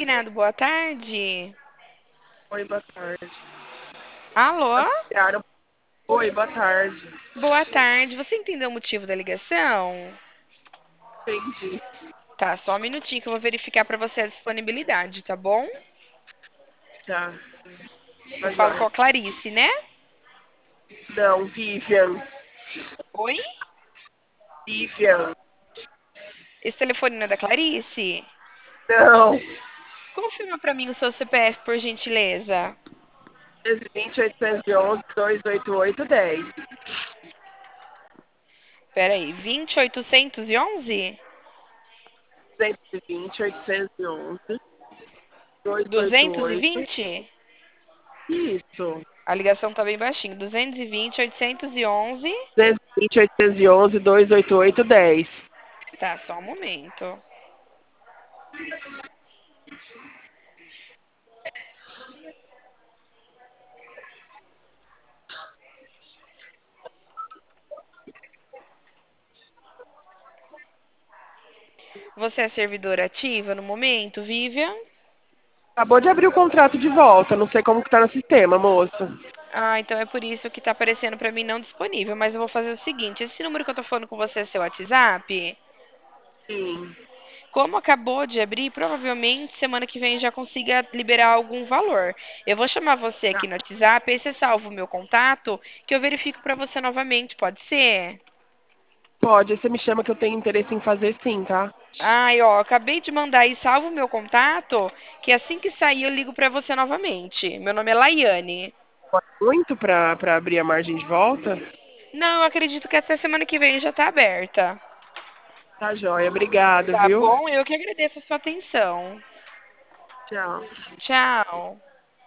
Magnado, boa tarde. Oi, boa tarde. Alô? Anunciaram. Oi, boa tarde. Boa tarde. Você entendeu o motivo da ligação? Entendi. Tá, só um minutinho que eu vou verificar pra você a disponibilidade, tá bom? Já. Eu Tá falo com joia. a Clarice, né? Não, Vivian. Oi? Vivian. Esse telefone não é da Clarice? Não. Confirma pra mim o seu CPF, por gentileza. 20 811 288 10. Pera aí, 20811? 220 811 288. 220? Isso. A ligação tá bem baixinho. 220, 811. 220 811 288 10. Tá, só um momento. Você é servidora ativa no momento, Vivian? Acabou de abrir o contrato de volta. Não sei como que tá no sistema, moça. Ah, então é por isso que tá aparecendo pra mim não disponível. Mas eu vou fazer o seguinte: esse número que eu tô falando com você é seu WhatsApp? Sim. Como acabou de abrir, provavelmente semana que vem já consiga liberar algum valor. Eu vou chamar você Tá. aqui no WhatsApp, aí você salva o meu contato, que eu verifico pra você novamente, pode ser? Pode. Aí você me chama que eu tenho interesse em fazer sim, tá? Ai, ó, acabei de mandar aí, salva o meu contato, que assim que sair eu ligo pra você novamente. Meu nome é Laiane. Muito pra abrir a margem de volta? Não, eu acredito que até semana que vem já tá aberta. Tá joia. Obrigada, Tá viu? bom? Eu que agradeço a sua atenção. Tchau. Tchau.